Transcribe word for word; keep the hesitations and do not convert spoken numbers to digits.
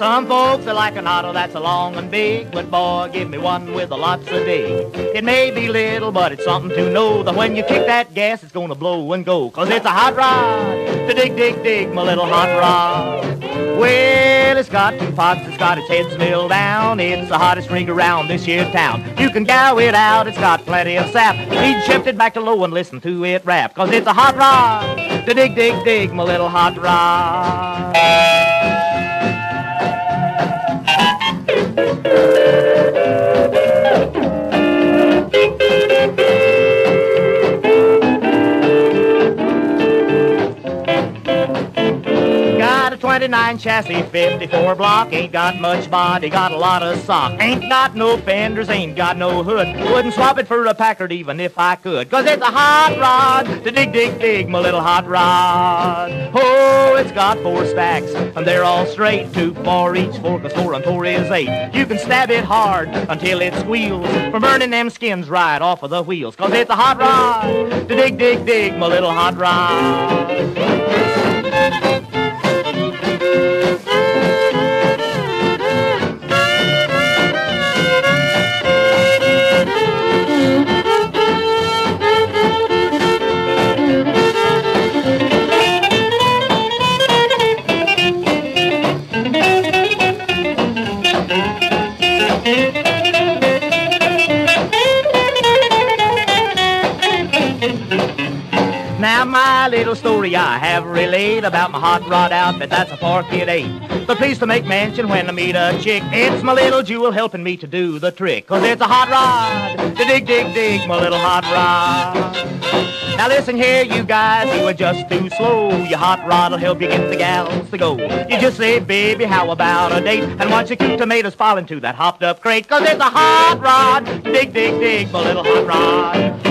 Some folks are like an auto that's a long and big, but boy, give me one with a lots of dig. It may be little, but it's something to know that when you kick that gas, it's gonna blow and go. Cause it's a hot rod to dig, dig, dig, my little hot rod. Well, it's got two pots, it's got its head milled down. It's the hottest rig around this here town. You can gow it out, it's got plenty of sap. Need shift it back to low and listen to it rap. Cause it's a hot rod to dig, dig, dig, my little hot rod. twenty-nine chassis, fifty-four block, ain't got much body, got a lot of sock. Ain't got no fenders, ain't got no hood. Wouldn't swap it for a Packard even if I could. Cause it's a hot rod to dig, dig, dig, my little hot rod. Oh, it's got four stacks, and they're all straight. Two for each, four cause four and four is eight. You can stab it hard until it squeals from burning them skins right off of the wheels. Cause it's a hot rod to dig, dig, dig, my little hot rod. Now my little story I have relayed about my hot rod outfit, that's a fork it ain't. But please to make mention when I meet a chick, it's my little jewel helping me to do the trick. Cause it's a hot rod to dig, dig, dig, my little hot rod. Now listen here, you guys, you are just too slow. Your hot rod'll help you get the gals to go. You just say, baby, how about a date? And watch your cute tomatoes fall into that hopped up crate. Cause it's a hot rod, dig, dig, dig, my little hot rod.